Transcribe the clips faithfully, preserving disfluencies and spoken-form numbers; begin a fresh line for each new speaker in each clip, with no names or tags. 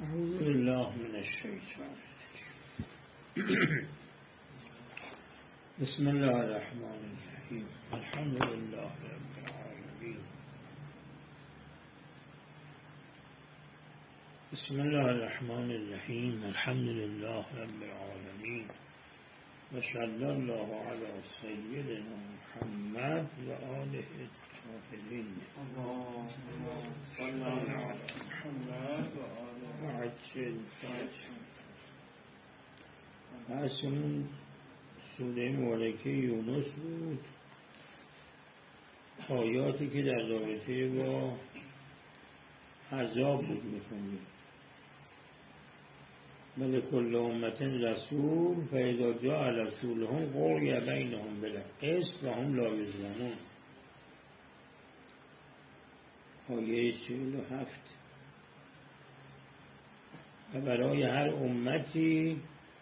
أعوذ بالله من الشيطان بسم الله الرحمن الرحيم الحمد لله رب العالمين بسم الله الرحمن الرحيم الحمد لله رب العالمين وصلى الله على سيدنا محمد وآله الطاهرين
اللهم صل على محمد
وعجل اسمون سوره مبارکه یونس بود. آیاتی که در رابطه با عذاب بود میخونیم. بل کل امت رسول فاذا جاء رسولهم قضی بینهم بالقسط و هم لا یظلمون. آیه چهل و هفت. و برای هر امتی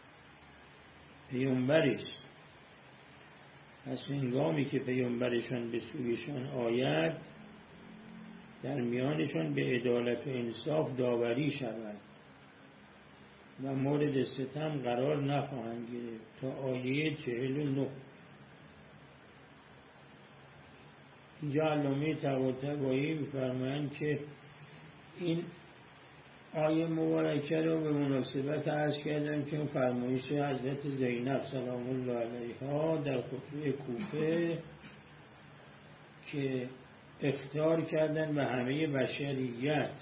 پیامبری است. پس هنگامی که پیامبرشان به سویشان آید در میانشان به عدالت و انصاف داوری شود و مورد ستم قرار نخواهند گرفت. تا آیه چهل و نه. اینجا علامه طباطبایی می‌فرمایند که این آیه مبارکه رو به مناسبت عرض کردم که فرمایش حضرت زینب سلام الله علیها در خطبه کوفه که اخطار کردن به همه بشریت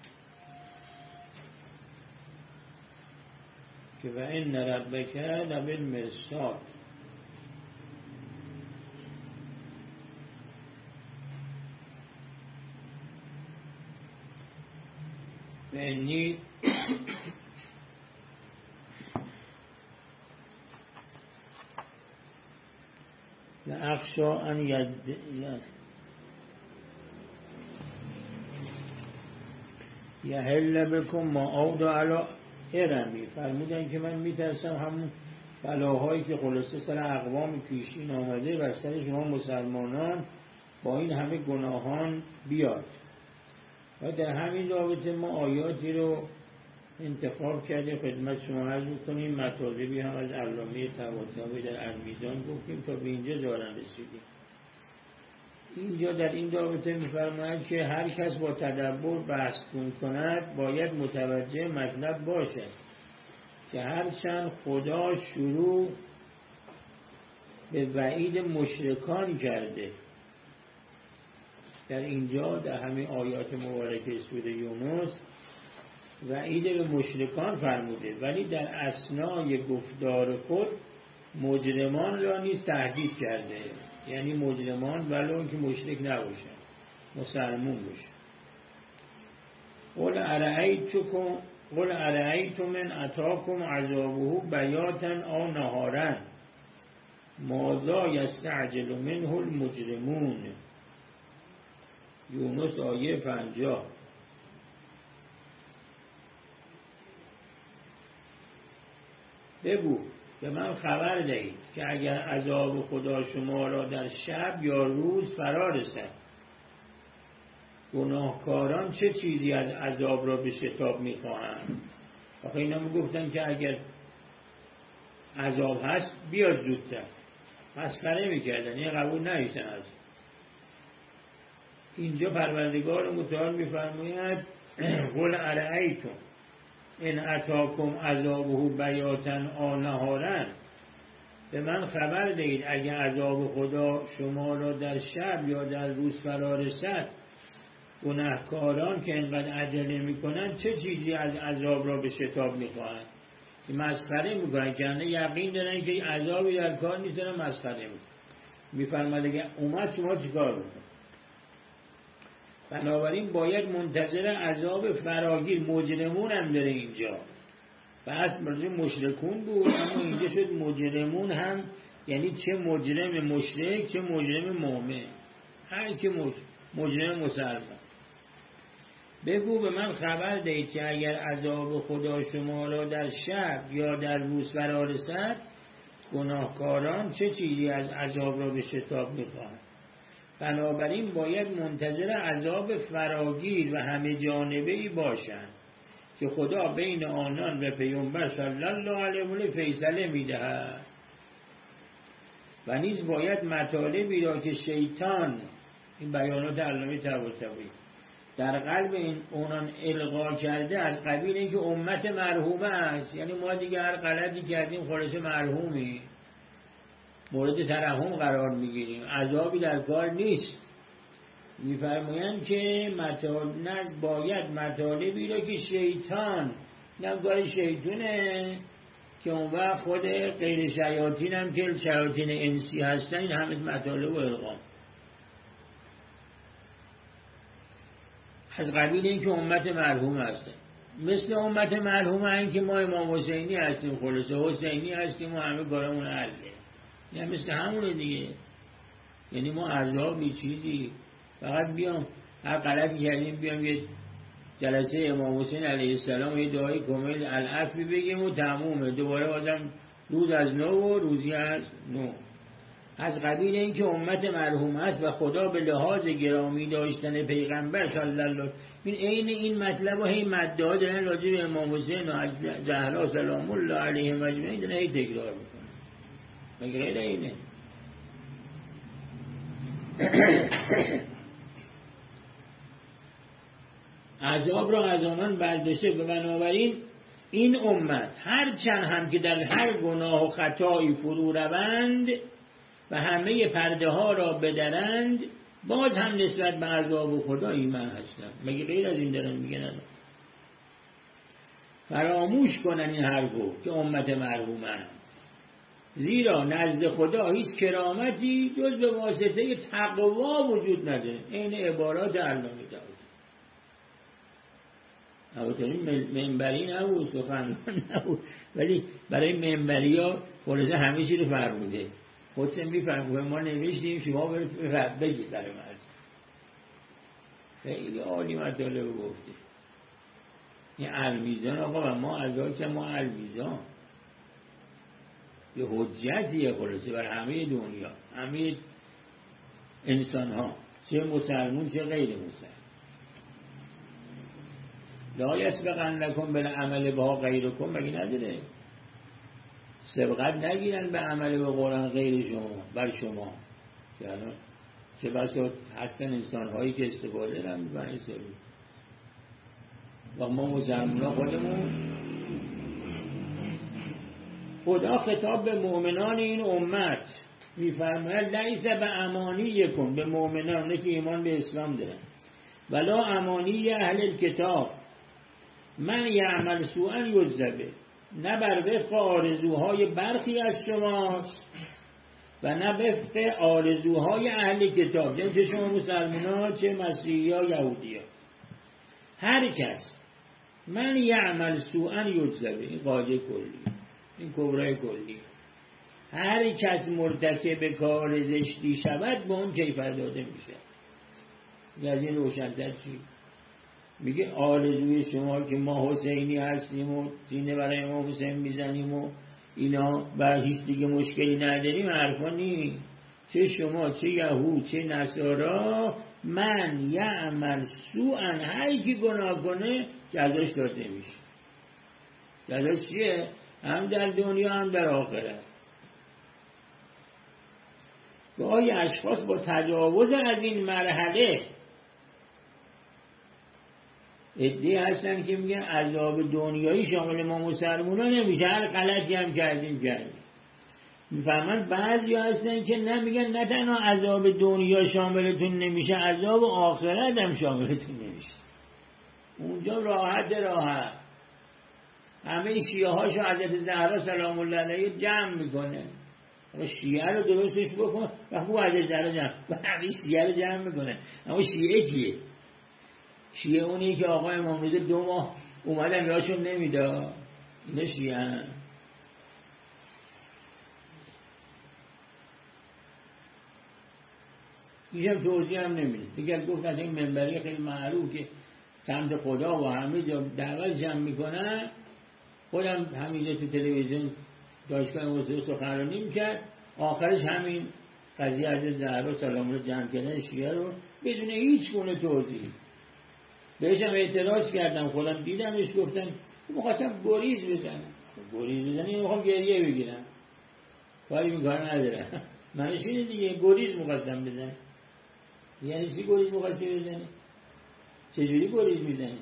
که و ان ربک لبالمرصاد. و انی لأخشا ان ید یحل بکم ما عود علی ارمی. فرمودن که من میترسم همون بلاهایی که خلاصه سر اقوام پیشین آمده بر سر شما مسلمانان با این همه گناهان بیاد. و در همین رابطه ما آیاتی رو انتخاب کردیم خدمت شما عرض می‌کنیم. مطالبی هم از علامه طباطبایی در المیزان گفتیم تا به اینجا دارن رسیدیم. اینجا در این رابطه می‌فرماید که هر کس با تدبر بحث کند باید متوجه مطلب باشد که هرچند خدا شروع به وعید مشرکان کرده در اینجا در همه آیات مبارکه سوره یونس وعید به مشرکان فرموده، ولی در اثنای گفتار خود مجرمان را نیز تهدید کرده. یعنی مجرمان ولو که مشرک نباشن، مسلمون باشن. قل ارأیتکم قل ارأیتم من اتاکم عذابه بیاتا او نهارا ماذا یستعجل منه المجرمون. یونس آیه پنجاه. بگو به من خبر دهید که اگر عذاب خدا شما را در شب یا روز فرا رسد گناهکاران چه چیزی از عذاب را به شتاب می‌خواهند. آخه اینا میگفتن که اگر عذاب هست بیاد زودتر. مسخره میکردن، این قبول نمیشن. از اینجا پروردگار متعال میفرماید قل ارأیتم ان اتاکم عذابه بیاتا او نهارا. به من خبر دهید اگر عذاب خدا شما را در شب یا در روز فرا رسد گناهکاران که اینقدر عجله میکنن چه چیزی از عذاب را به شتاب میخواهند. که مسخره میکنن که یقین دارن که عذابی در کار نیست، دارن مسخره میکنن. میفرماید اگر اومد شما چیکار بکنید. بنابراین باید منتظر عذاب فراگیر. مجرمون هم داره اینجا. بس مرجع مشرکون بود اما اینجا شد مجرمون هم، یعنی چه مجرم مشرک چه مجرم مؤمن، هر که مجرم مسلمان. بگو به من خبر دهید که اگر عذاب خدا شما را در شب یا در روز فرا رسد گناهکاران چه چیزی از عذاب را به شتاب می‌خواهند. بنابراین باید منتظر عذاب فراگیر و همه جانبه‌ای باشند که خدا بین آنان و پیامبر صلی الله علیه و آله فیصله می‌دهد. و نیز باید مطالبی را که شیطان، این بیانات علامه طباطبایی، در قلب این اونان القا کرده از قبیل اینکه امت مرحومه است، یعنی ما دیگه هر غلطی کردیم خلاصه مرحومی، مورد ترحم قرار میگیریم، عذابی در کار نیست. میفرمایند که مطالب باید مطالبی را که شیطان، نه کار شیطونه که اون وقت خود غیر شیاطین هم که شیاطین انسی هستن، این همه مطالب و القا از قبیل این که امت مرحوم هستن. مثل امت مرحوم این که ما امام حسینی هستیم، خلاصه حسینی هستیم و همه کارمون حله، یعنی مثل همونه دیگه. یعنی ما عذابی چیزی فقط بیام هر غلطی کردیم بیام یه جلسه امام حسین علیه السلام و یه دعای کامل العفو بگیم و تمومه، دوباره بازم روز از نو و روزی از نو. از قبیل این که امت مرحوم است و خدا به لحاظ گرامی داشتن پیغمبر صلی الله علیه و این عین این مطلب و هی مدعا دارن راجع به امام حسین و از زهرا سلام الله علیه و اجمعین دارن هی تکرار میکنن، مگه غیر اینه؟ عذاب را از آنان برداشته. به بنابراین این امت هر چند هم که در هر گناه و خطایی فرو روند و همه پرده ها را بدرند، باز هم نسبت به عذاب خدا ایمان هستند. مگه غیر از این دارن میگن؟ فراموش کنن این حرفو که امت مرحومند، زیرا نزد خدا هیچ کرامتی جز به واسطه تقوا وجود نداره. این عبارات علامه طباطبایی منبری نبود، سخنران نبود، ولی برای منبری ها خلاصه همه چی رو فرموده. خودش میفرمونه ما نوشتیم شما برید بگید برای مرد. خیلی عالی مطالب گفته. این المیزان آقا، و ما از که ما المیزان یه حجتیه خلاصه بر همه دنیا، همه انسان ها، چه مسلمون چه غیر مسلمون. لا یسبقنکم بالعمل بها غیرکم، مگه نداره؟ سبقت نگیرن به عمل به قرآن غیر شما بر شما. یعنی چه بسا هستن انسان هایی که استفاده هم میکنن سبقت. و ما مسلمان ها خودمون، خدا خطاب به مؤمنان این امت میفرماید لیس به امانی کن، به مؤمنان که ایمان به اسلام دارن، ولا امانی اهل الکتاب من یعمل سوءا یجزبه، نه بر وفق آرزوهای برخی از شماست و نه وفق آرزوهای اهل کتاب، یعنی چه شما مسلمان ها چه مسیحی ها یهودی ها. هر کس من یعمل سوءا یجزبه، این قاعده کلی، این کبرای کلی، هر کس مرتکب کار زشتی شود به اون کیفر داده میشه. از این روشن‌تر چی؟ میگه آرزوی شما که ما حسینی هستیم و سینه برای ما حسین میزنیم و اینا و هیچ دیگه مشکلی نداریم، حرفا نیست. چه شما چه یهود چه نصارا، من یعمل سوءا، هر کی گناه کنه جزاش داده میشه. جزاش چیه؟ هم در دنیا هم در آخرت. گاهی اشخاص با تجاوز از این مرحله ادعی هستن که میگن عذاب دنیایی شامل ما مسلمان ها نمیشه، هر غلطی هم کردیم کردیم. میفهمن بعضی هستن که نمیگن نه تنها عذاب دنیا شاملتون نمیشه، عذاب آخرت هم شاملتون نمیشه. اونجا راحت راحت همه شیعه هاشو حضرت زهرا سلام الله علیها جمع میکنه. شیعه رو درستش بکن و خوب حضرت زهرا جمع و همه شیعه رو جمع میکنه. اما شیعه کیه؟ شیعه اونی که آقای امام رضا دو ماه اومدن یاشون نمیده، اینا شیعه هم. ایشم توضیح هم نمیده. دیگر گفت از این منبری خیلی معروف که سمت خدا و همه جا دعوت جمع میکنن، خودم همینجا تو تلویزیون دانشگاه موسیقی سخنرانی میکرد، آخرش همین قضیه از زهرا سلام الله جمع کردن شیعه رو بدون هیچ گونه توضیح. بهشم اعتراض کردم، خودم دیدمش، گفتم میخواستم گریز بزنم. گریز بزنم یعنی میخوام گریه بگیرم، کاری میکار ندارم. منش اینه دیگه، گریز میخواستم بزنم. یعنی چی گریز میخواستی بزنی؟ چجوری گریز میزنی؟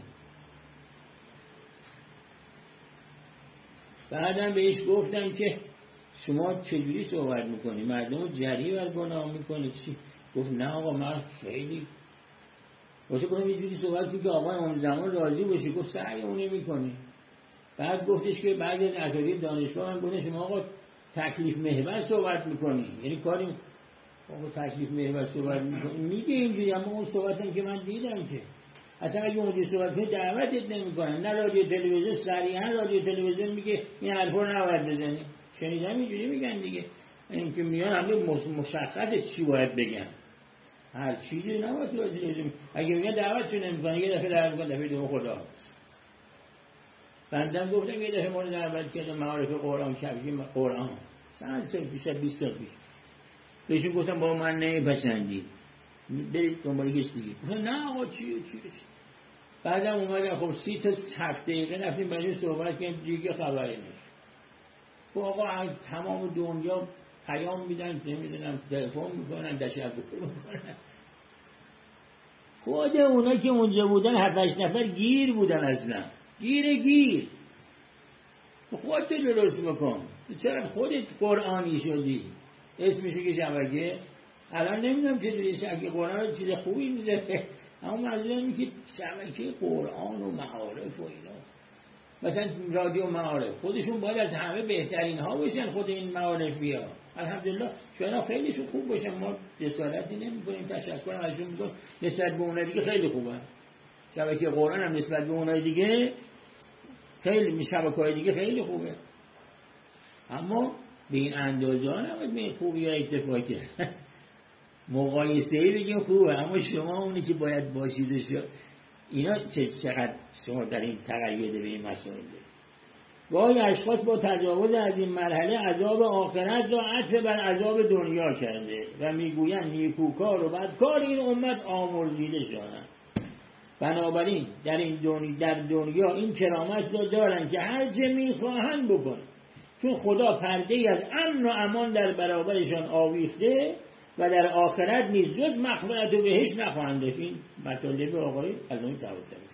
بعدم بهش گفتم که شما چجوری صحبت میکنی؟ مردم رو جری بر گناه میکنی چی؟ گفت نه آقا من خیلی واسه گفتم یه جوری صحبت کنی که آقای اون زمان راضی باشه. گفت سعی اونی میکنی. بعد گفتش که بعد از اساتید دانشگاه من گفتم شما آقا تکلیف محور صحبت میکنی، یعنی کاری آقا تکلیف محور صحبت میکنی میگه اینجوری، اما اون صحبتم که من دیدم که اصلا اگه اونجوری صحبت کنی دعوتت نمیکنن، نه رادیو تلویزیون صریحا رادیو تلویزیون میگه این حرفا رو نباید بزنی. شنیدم اینجوری میگن دیگه، این که میان همه مشخصه چی باید بگن، هر چیزی نباید تلویزیون اگه میگن دعوتشون نمیکنن، یه دفعه دعوت میکنن دفعه دوم خدا. بندم گفتم یه دفعه ما رو دعوت کردم معارف قرآن کبیر قرآن چند سال پیش، بیست سال پیش، بهشون گفتم با من نمیپسندید برید دنبال کسی دیگه. گفتن نه آقا چیه چیه چی. بعدم اومدن خب سی تا هفت دقیقه رفتیم برای صحبت کردیم دیگه خبری نیست. خب آقا از تمام دنیا پیام میدن، نمیدونم تلفن میکنن، تشکر میکنن. خود اونا که اونجا بودن هفت هشت نفر گیر بودن، اصلا گیر گیر. خودت درست بکن، چرا خودت قرآنی شدی؟ اسمشو که شبکه الان نمیدونم چجوری شبکه قرآن چیز خوبی میذاره، اما منظورم اینه که شبکه قرآن و معارف و اینا، مثلا رادیو معارف خودشون باید از همه بهترین ها باشن. خود این معارف بیا الحمدلله شما خیلیشون خوب باشن، ما جسارتی نمی‌کنیم، تشکر ازشون می‌کنیم، نسبت به اونها دیگه خیلی خوبه. شبکه قرآن هم نسبت به اونها دیگه خیلی، شبکه‌های دیگه خیلی خوبه، اما به این اندازه ها نباید به این خوبی ها اتفاق کرد. مقایسه ای بگیم خوبه، اما شما اونی که باید باشید شما اینا چقدر شما در این تقیید به این مسائل دارید. گاهی اشخاص با تجاوز از این مرحله عذاب آخرت را عطف بر عذاب دنیا کرده و میگویند نیکوکار و بدکار این امت آمرزیده شدند. بنابراین در این دنیا در دنیا این کرامت را دارند که هر چه میخواهند بکنند، چون خدا پرده ای از امن و امان در برابرشان آویخته و در آخرت نیز جز مغفرت و بهشت نخواهند داشت. این مطالب آقای علامه طباطبایی.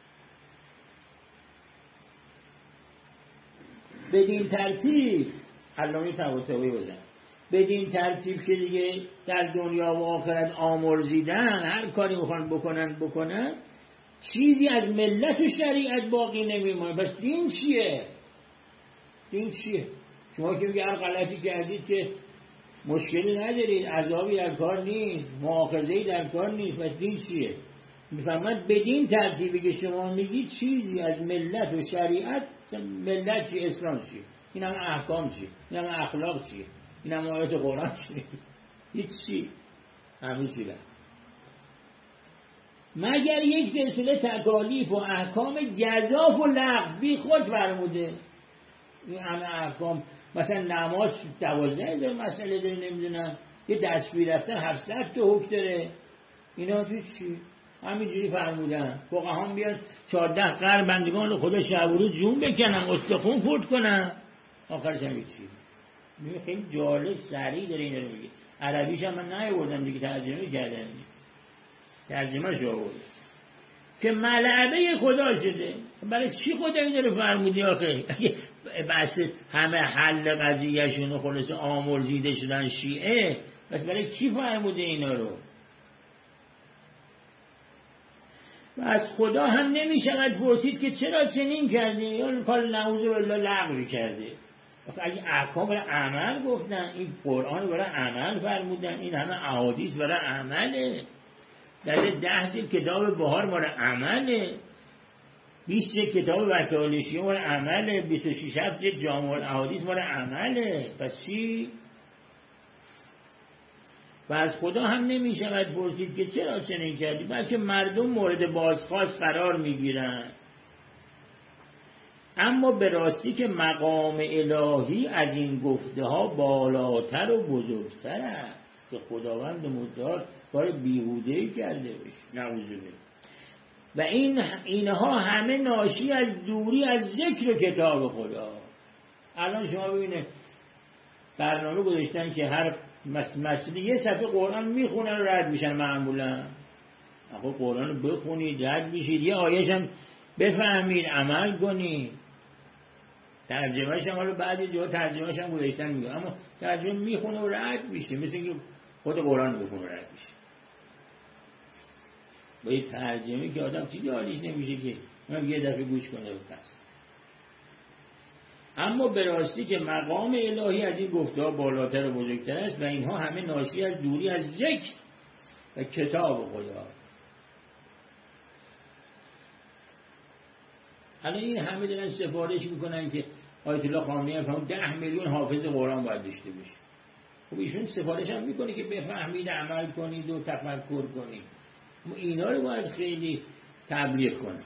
بدین ترتیب علامه طباطبایی بزن بدین ترتیب که دیگه در دنیا و آخرت آمرزیدن، هر کاری میخوان بکنن بکنن، چیزی از ملت و شریعت باقی نمیمونه. بس دین چیه؟ دین چیه؟ شما که میگه هر غلطی کردید که مشکلی ندارید، عذابی در کار نیست، مؤاخذه‌ای در کار نیست، بس دین چیه؟ میفهمند بدین ترتیبی که شما میگی چیزی از ملت و شریعت، ملت چی؟ اسلام چی؟ این هم احکام چی؟ این هم اخلاق چی؟ این هم آیات قرآن چی؟ هیچ چی؟ همین چی لد. مگر یک سلسله تکالیف و احکام گزاف و لغو بی خود فرموده. این همه احکام، مثلا نماز دوازده هزار مسئله داره، نمیدونم یه دستگیر رفتن هفتصد تا حکم داره، اینا تو چی؟ همینجوری فرمودن. فقها بیان چهارده قرن بندگان خدا شب و روز جون بکنن، استخون فوت کنن، آخرش هم چی؟ میگه خیلی جالب سریع داره اینا رو میگه. عربیش هم من نیاوردم دیگه، ترجمه کردم، ترجمه شو آورد که ملعبه خدا شده. برای چی خدا این رو فرمودی آخه؟ بس همه حل قضیهشون و خلاص آمرزیده شدن شیعه، بس برای چی فرموده اینا رو؟ و از خدا هم نمی شود پرسید که چرا چنین کردی، یا کار نعوذ بالله لغوی کرده. اگه احکام برای عمل گفتن، این قرآن برای عمل فرمودن، این همه احادیث برای عمله، در ده جلد کتاب بهار مال عمله، بیست جلد کتاب وسائل شیعه مال عمله، بیست و شش جلد جامع الاحادیث مال عمله. پس چی؟ و از خدا هم نمی شود پرسید که چرا چنین کردی، بلکه مردم مورد بازخواست قرار می گیرند. اما به راستی که مقام الهی از این گفته ها بالاتر و بزرگتر است که خداوند متعال کار بیهوده‌ای کرده باشه، نعوذ بالله. و این اینها همه ناشی از دوری از ذکر کتاب خدا. الان شما ببینید برنامه گذاشتن که هر مسئله یه صفحه قرآن میخونن و رد میشن معمولا. آقا قرآن رو بخونید رد میشید، یه آیه‌ش هم بفهمید عمل کنید. ترجمه‌ش هم حالا بعضی جاها ترجمه‌ش هم گذاشتن میگه، اما ترجمه میخونه و رد میشه، مثل اینکه خود قرآن رو بخونه و رد میشه. با یه ترجمه که آدم چیزی حالیش نمیشه که اونم یه دفعه گوش کنه و پس. اما به راستی که مقام الهی از این گفته‌ها بالاتر و بزرگتر است و اینها همه ناشی از دوری از ذکر و کتاب خدا. الان این همه دارن سفارش میکنن که آیت الله خامنه‌ای فرمود ده میلیون حافظ قرآن باید داشته باشه. خب ایشون سفارش هم میکنه که بفهمید عمل کنید و تفکر کنید. ما اینا رو باید خیلی تبلیغ کنیم.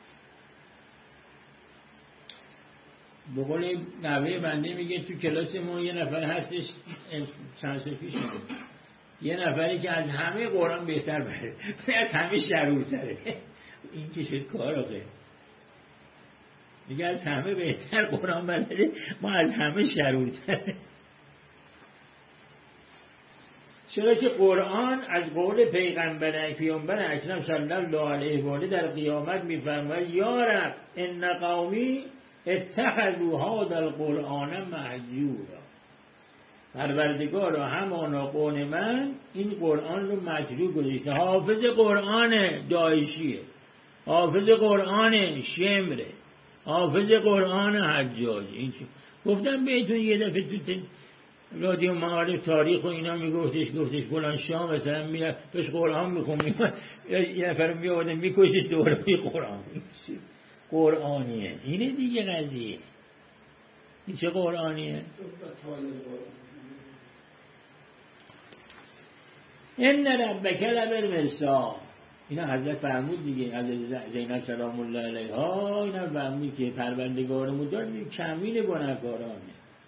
به قول نوه بنده میگه تو کلاس ما یه نفر هستش چند سال پیش میگه یه نفری که از همه قرآن بهتر بلده، از همه شرورتره. این که شد کار آخه. میگه از همه بهتر قرآن بلده، ما از همه شرورتره. چرا که قرآن از قول پیغمبر پیامبر اکرم صلی الله علیه و آله در قیامت میفرماید یا رب ان قومی اتخذوا هذا القرآن مهجورا. پروردگارا همانا قوم من این قرآن رو مهجور گذاشته. حافظ قرآن داعشیه، حافظ قرآن شمره، حافظ قرآن حجاج. این چی گفتم بهتون یه دفعه تو رادیو معارف تاریخ و اینا میگفتش گفتش فلان شاه مثلا میرفت توش قرآن میخون یه نفر میآورد میکشش دوباره می قرآن. قرآنیه اینه دیگه قضیه. این چه قرآنیه؟ ان ربک لبالمرصاد. اینا حضرت فرمود دیگه، حضرت زینب سلام الله علیها اینا فرمود که پروردگارمون داره کمیل گناهکارانه.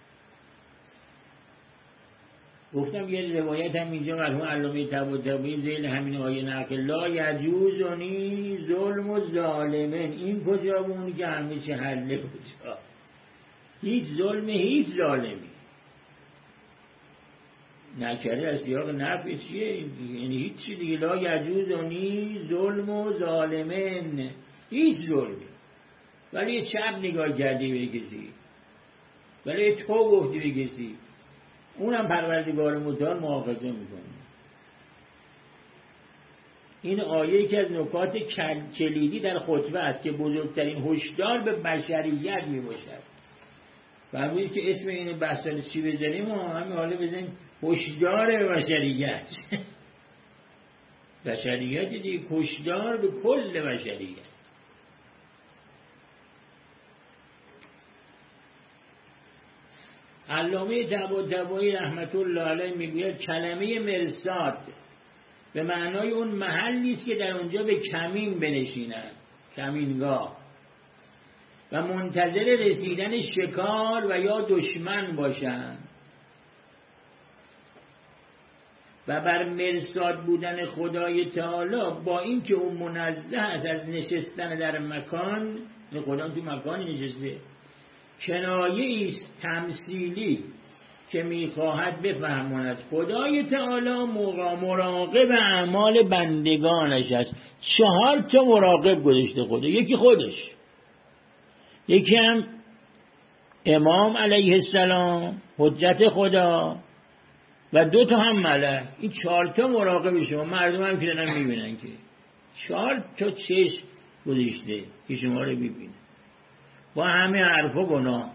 گفتم یه روایت هم اینجا مرحوم علامه طباطبایی ذیل همین آیه نقل لا یجوزنی ظلم و ظالمین. این کجا بونی که همه چه حله کجا؟ هیچ ظلم هیچ ظالمی نکره از سیاق نفی چیه؟ یعنی هیچ چی دیگه. لا یجوزنی ظلم و ظالمین، هیچ ظلمی. ولی یه چپ نگاه کردی به کسی، ولی تو گفتی به کسی، اونم پروردگار متعال مؤاخذه میکنه. این آیه که از نکات کلیدی در خطبه است که بزرگترین هشدار به بشریت میباشد. فرمودید که اسم این بحث چی بذاریم؟ و همین حالا بزنیم هشدار به بشریت. بشریت دیگه، هشدار به کل بشریت. علامه طباطبایی رحمت الله علیه میگوید کلمه مرصاد به معنای اون محلی است که در اونجا به کمین بنشینند، کمینگاه، و منتظر رسیدن شکار و یا دشمن باشند. و بر مرصاد بودن خدای تعالی با اینکه اون منزه است از نشستن در مکان، خدا تو مکانی نشسته، کنایه است تمثیلی که میخواهد بفهماند خدای تعالی مراقب اعمال بندگانش است. چهار تا مراقب گذاشته خدا، یکی خودش، یکی هم امام علیه السلام حجت خدا، و دو تا هم ملک. این چهار تا مراقب شما. مردم هم که دارن میبینن که چهار تا چشم گذاشته که شما رو ببینن با همه حرف و گناه.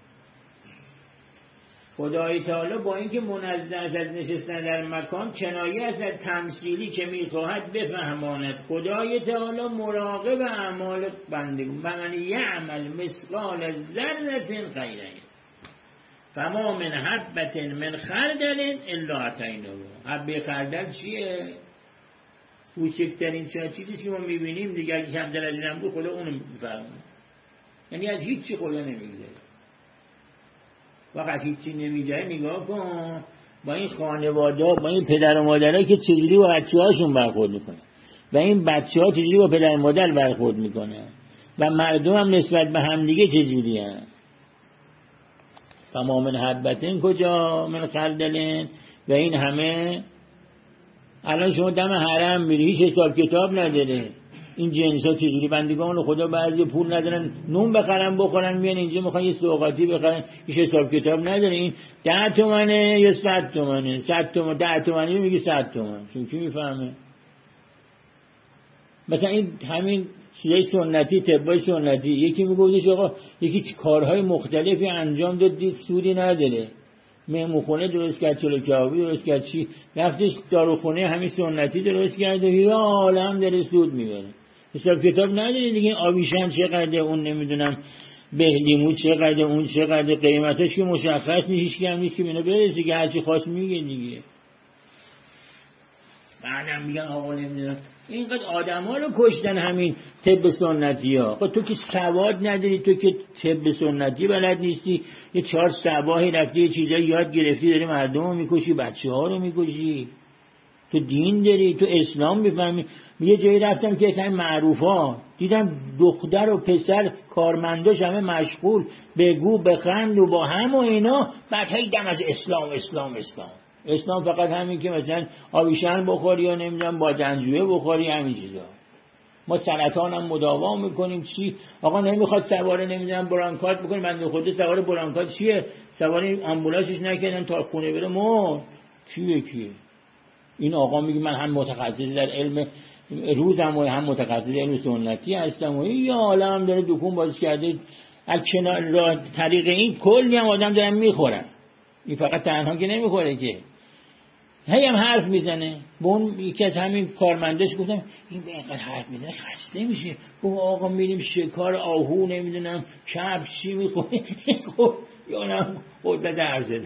خدای تعالی با اینکه منزه از نشستن در مکان، کنایه از تمثیلی که میخواهد بفهماند خدای تعالی مراقب اعمال بندگان. من یعمل مثقال ذره خیرا فما من حبة من خردل الا اتیناه. حبه خردل چیه؟ کوچکترین چیزی که ما میبینیم دیگه. اگه کم در از اینم بود خدا اونو میفهمه. یعنی از هیچی خدا نمیگذاره. وقت هیچی نمیگذاره نگاه کن با این خانواده، با این پدر و مادرها که چجوری با بچه‌هاشون برخورد میکنن. و این بچه ها چجوری با پدر مادر برخورد میکنن و مردم هم نسبت به همدیگه چجوری هن. فما من حبتن کجا من خردلن. و این همه الان شما دم حرم میری هیچ حساب کتاب نداره این جنس ها چجوری. بندگان خدا بعضی پول ندارن نون بخرن بخورن میان اینجا میخوان یه سوغاتی بخرن هیچ حساب کتاب نداره. این ده تومنه یا صد تومنه صد تومن ده تومنی میگی صد تومن چون کی میفهمه. مثلا این همین چیزای سنتی طبای سنتی یکی میگفتش آقا یکی کارهای مختلفی انجام داد دید سودی نداره مهمونخونه درست کرد چلو کبابی درست کرد چی رفتش داروخونه همین سنتی درست کرد و یا عالم داره سود میبره حساب کتاب نداره دیگه. آویشن چقدر اون نمیدونم بهلیمو چقدر اون چقدر قیمتش که مشخص نیست که هم نیست که اینو برسه که هرچی خواست میگه دیگه. بعدم میگن آقا نمیدونم اینقدر آدم ها رو کشتن همین طب سنتی ها. تو که سواد نداری تو که طب سنتی بلد نیستی یه چهار سباهی رفتی یه چیزایی یاد گرفتی داری مردم رو میکشی بچه ها رو میکشی. تو دین داری تو اسلام میفهمی. یه جایی رفتم که اصلا معروف ها دیدم دختر و پسر کارمنداش همه مشغول بگو بخند و با هم و اینا بعد هی دم از اسلام اسلام اسلام اسلام فقط همین که مثلا آویشن بخوری یا نمیدونم با دنجوه بخوری همین چیزا. ما سرطان هم مداوا میکنیم چی آقا نمیخواد سوار نمیدونم برانکارد بکنه بنده خود سوار برانکارد چیه سوار آمبولانسش نکردن تا خونه بره مر کیه کیه. این آقا میگه من هم متخصص در علم روزم و هم متخصص علم سنتی هستم و یه عالم داره دکون باز کرده از کنار راه طریق این کلی هم آدم دارن میخورن. این فقط تنها که نمیخوره که هی هم حرف میزنه. به اون یکی از همین کارمندش گفتم این به اینقدر حرف میزنه خسته میشه. گفت آقا میریم شکار آهو نمیدونم کبک چی میخوره خب یانم خود به درز داد.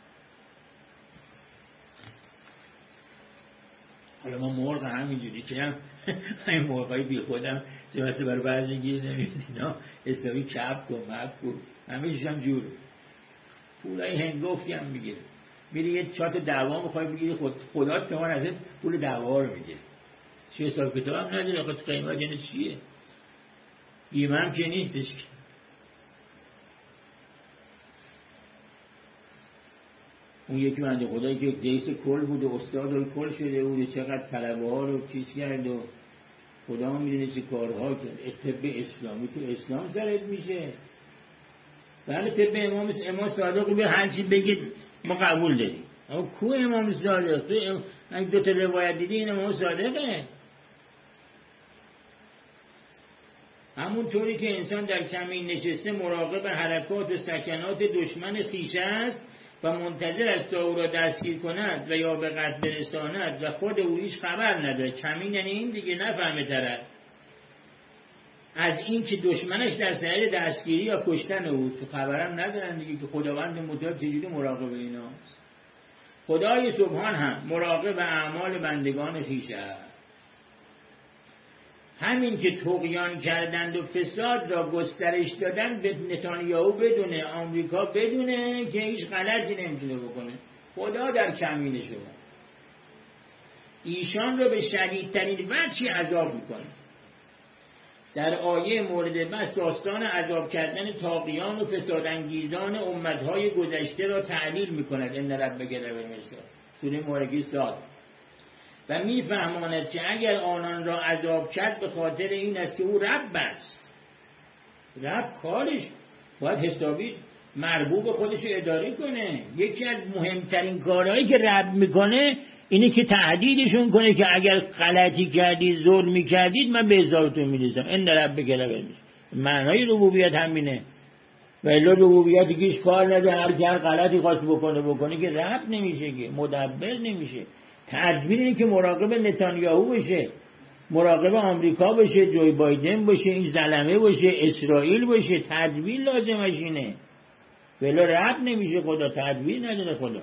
حالا ما مرغ همینجوری که هم این مرغای بی خودم مثل برای بعضی گیر نمید اینا اسلامی کبک کن مبک کن همه چیزم جور پولای هنگفتی هم میگیره. میری یه چهار تا دعوا میخوای بگیری خود خدا توان ازت پول دعوا رو میگیره. چه حساب کتاب هم نداره خود قیمت یعنی چیه بیمه هم که نیستش. اون یکی بنده خدایی که رئیس کل بود و استاد و کل شده بود چقدر طلبه ها رو چیز کرد و خدا هم میدونه چه کارها کرد. طب اسلامی تو اسلام سرت میشه. بله طب امام امام صادق به هر چی بگید ما قبول داریم. اما کو امام صادق؟ تو اگه دو تا روایت دیدی این امام صادقه. همون طوری که انسان در کمین نشسته مراقب حرکات و سکنات دشمن خویش است و منتظر است تا او را دستگیر کند و یا به قتل برساند و خود او هیچ خبر نداره. کمین یعنی این دیگه نفهمه طرف از این که دشمنش در صدد دستگیری یا کشتن او خبرم ندارن دیگه که خداوند متعال چجوری مراقب ایناست. خدای سبحان هم مراقب اعمال بندگان خویش است. همین که طغیان کردند و فساد را گسترش دادن به نتانیاهو بدونه آمریکا بدونه که هیچ غلطی نمیتونه بکنه. خدا در کمین شما ایشان را به شدیدترین وجهی عذاب میکنه. در آیه مورد بحث داستان عذاب کردن طاغیان و فسادانگیزان امتهای گذشته را تعلیل میکند. ان ربک لبالمرصاد سوره مبارکه صاد و میفهماند که اگر آنان را عذاب کرد به خاطر این است که او رب است. رب کارش باید حسابی مربوب خودش رو اداره کنه. یکی از مهمترین کارهایی که رب میکنه اینه که تهدیدشون کنه که اگر غلطی کردید ظلمی کردید من به حسابتون میرسم. ان ربک لبالمرصاد معنای ربوبیت همینه. و الا ربوبیت دیگه هیچ کار نداره. هر کی هر غلطی خواست بکنه بکنه که رب نمیشه که مدبر نمیشه. تدبیر اینه که مراقب نتانیاهو بشه مراقب آمریکا باشه جوی بایدن باشه این زلمه باشه اسرائیل باشه. تدبیر لازمش اینه. ولی رب نمیشه خدا. تدبیر نداره خدا.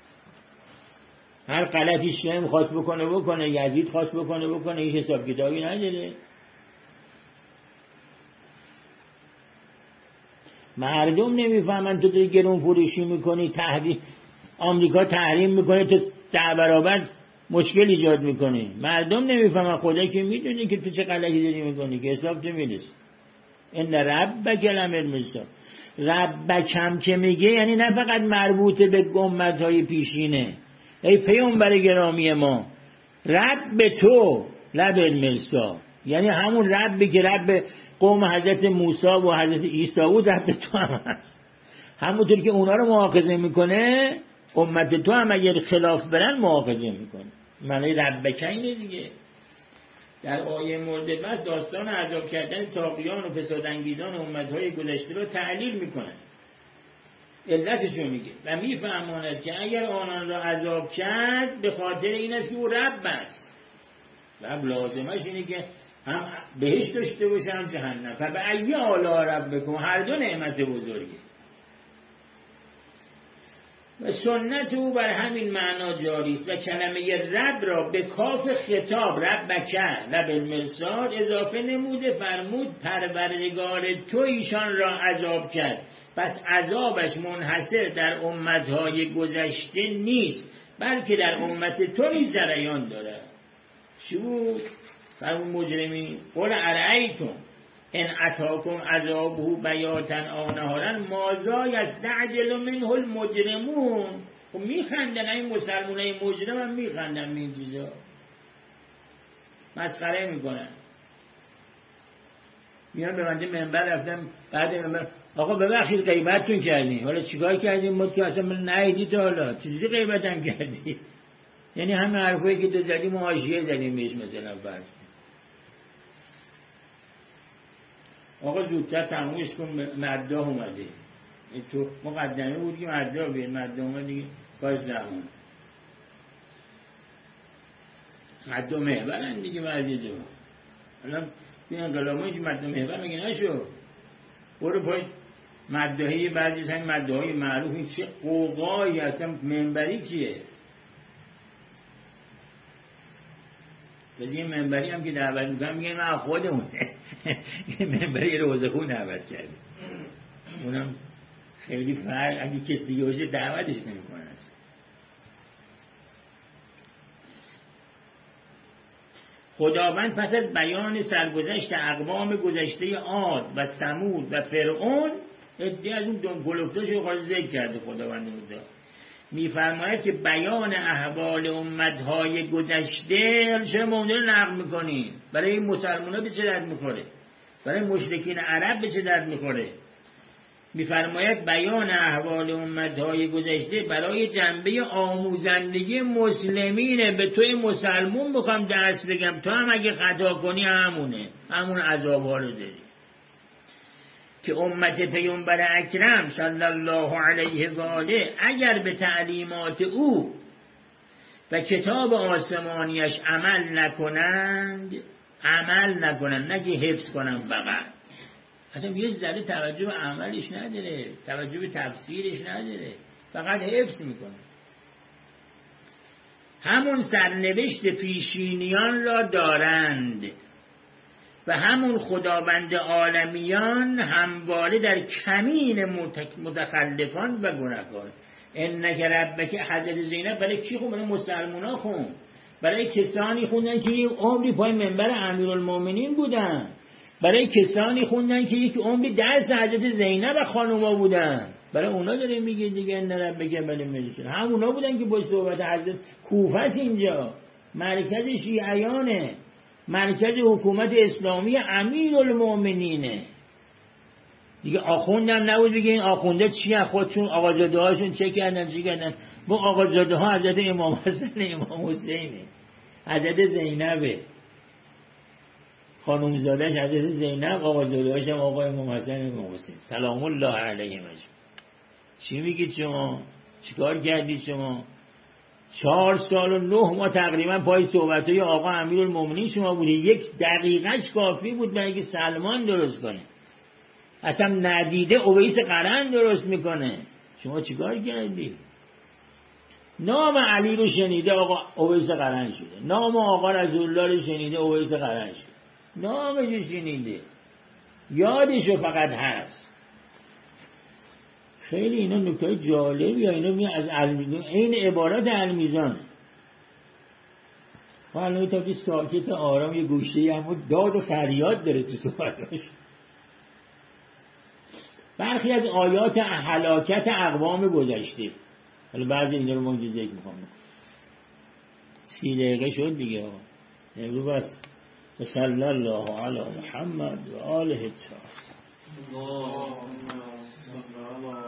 هر غلطی شیم خواست بکنه بکنه یزید خواست بکنه بکنه هیچ حساب کتابی نداره. مردم نمیفهمن تو داری گرون فروشی میکنی تحریم آمریکا تحریم میکنه تو ده برابر مشکل ایجاد میکنی. مردم نمیفهمن، خدا که میدونی که تو چه غلطی داری میکنی که حساب تو میرسی. ان ربک لبالمرصاد. ربکم که میگه یعنی نه فقط مربوط به امتهای پیشینه، ای پیامبر گرامی ما، رب تو لبالمرصاد، یعنی همون ربی که رب قوم حضرت موسی و حضرت عیسی بود، رب تو هم هست. همونطور که اونا رو مؤاخذه میکنه، امت تو هم اگر خلاف برن مؤاخذه میکنه. معنی ربک اینه دیگه. در آیه مورد بس داستان عذاب کردن طاغیان و فسادانگیزان امتهای گذشته رو تعلیل میکنه، علتشو میگه و میفهماند که اگر آنان را عذاب کرد به خاطر این است که او رب است. رب لازمش اینه که هم بهشت داشته باشه هم جهنم. فبأی آلاء ربکم، هر دو نعمت بزرگه. و سنت او بر همین معنا جاری است و کلمه رب را به کاف خطاب ربک لبالمرصاد اضافه نموده، فرمود پروردگار تو ایشان را عذاب کرد، پس عذابش منحصر در امتهای گذشته نیست بلکه در امت تو نیز جریان داره. چی بود؟ فرمود مجرمین قل ارأیتم ان اتاکم عذابه بیاتا او نهارا ماذا یستعجل منه المجرمون. خب میخندن این مسلمانای مجرم هم میخندن، این چیزا مسخره میکنن. میان به منده منبر رفتم، بعد منبر آقا ببخشید غیبتتون کردیم. حالا چیکار کردیم ما که اصلا من ندیدی تا حالا چیزی غیبت هم کردی؟ یعنی همه حرفایی که تو زدیم حاشیه زدیم بهش مثلا فرض. آقا زودتر تمومش کن، مدده اومده تو مقدمه بود که مدده بیاد، مدده اومد دیگه کارش درمون. مدده محورن دیگه بعضی جا. الان بیان کلامایی که مدده محور میگه نشو برو پای مدههی بعضی همین مدده های معروف. این چه قوقایی اصلا منبری کیه؟ بذی منبری هم که دعوت میکنم میگه من خودمونه منبری روزخون دعوت کرده، اونم خیلی فرق، اگه کس دیگه باشه دعوتش نمیکنه اصلا. خداوند پس از بیان سرگذشت اقوام گذشته عاد و ثمود و فرعون ادعای از اون دون گلفتاشو خواهد ذکر کرده خداوند مدعا، میفرماید که بیان احوال امتهای گذشته چه موضوع نقل میکنی؟ برای این مسلمان ها به چه درد میخوره؟ برای مشرکین عرب به چه درد میخوره؟ میفرماید بیان احوال امتهای گذشته برای جنبه آموزندگی مسلمینه. به توی مسلمون میخوام درس بگم، تو هم اگه خطا کنی همونه، همون عذاب ها رو داری. که امت پیامبر اکرم صلی الله علیه و آله اگر به تعلیمات او و کتاب آسمانیش عمل نکنند، عمل نکنند نگه حفظ کنند، فقط اصلا یه ذره توجه به عملش نداره، توجه به تفسیرش نداره، فقط حفظ میکنه، همون سرنوشت پیشینیان را دارند و همون خداوند عالمیان همواره در کمین متخلفان و گناهکار. انک ربک حضرت زینب برای کی خون؟ برای مسلمان ها خون، برای کسانی خوندن که یک عمری پای منبر امیرالمومنین بودن، برای کسانی خوندن که یک عمری درس حضرت زینب و خانوما بودن. برای اونا داره میگه دیگه ان ربک لبالمرصاد. همونا بودن که با صحبت حضرت کوفه است، اینجا مرکز شیعیانه، مرکز حکومت اسلامی امیرالمومنینه دیگه. آخوندم نبود بگه این آخونده چی هست، خودشون آقازاده هاشون چه کردن چی کردن. با آقازاده ها حضرت امام حسن امام حسینه، حضرت زینبه خانومزادش، حضرت زینب، آقازاده هاشم آقا امام حسن امام حسین سلام الله علیهم اجمعین. چی میگید شما؟ چیکار کردید شما؟ چهار سال و نه ماه تقریبا پای صحبتهای آقا امیرالمومنین شما بودید. یک دقیقش کافی بود برای اینکه سلمان درست کنه، اصلا ندیده اویس قرن درست میکنه. شما چیکار کردید؟ نام علی رو شنیده آقا اویس قرن شده، نام آقا رسول الله رو شنیده اویس قرن شده، نامش شنیده یادشو فقط هست. خیلی اینا نکته جالبی، اینا می از المیزان، این عبارات المیزان معلومه تا که ساکت آرام یه گوشه هم داد و فریاد داره تو صحبتاش. برخی از آیات هلاکت اقوام گذشته، حالا بعضی اینجا رو ما ذکر می‌کنم. سی دقیقه شد دیگه آقا. امروز بس. صلی الله علی محمد و آله الطاهرین.